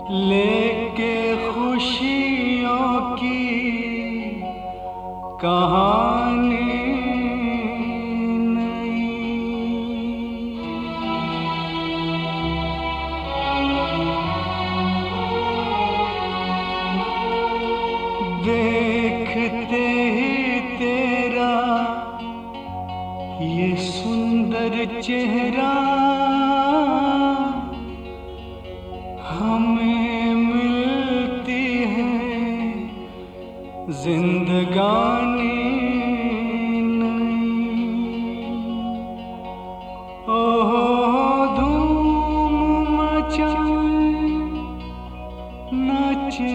लेके खुशियों की कहानी नई। देखते ही तेरा ये सुंदर चेहरा हमें मिलती है जिंदगानी नई। ओह धूम मचाए नाच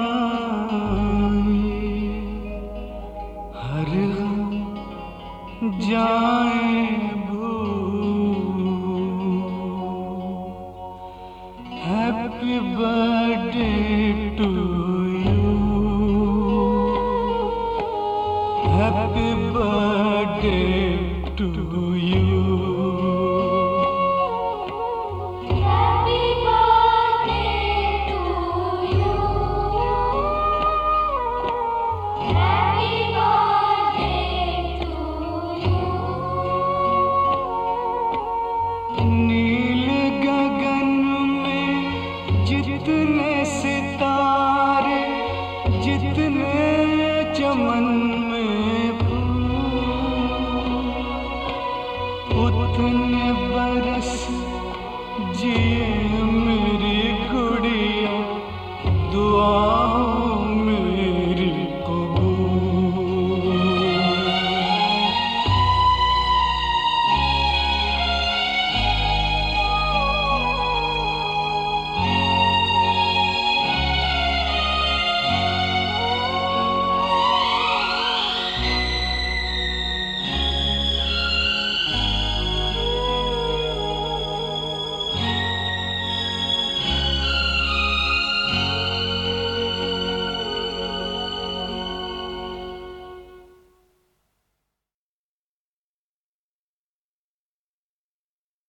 गाए हर गम जाए Happy birthday to you. Happy birthday to you. Happy birthday to you. Happy birthday to you. नील गगन में जितने सितारे, जितने चमन में फूल, उतने बरस जिए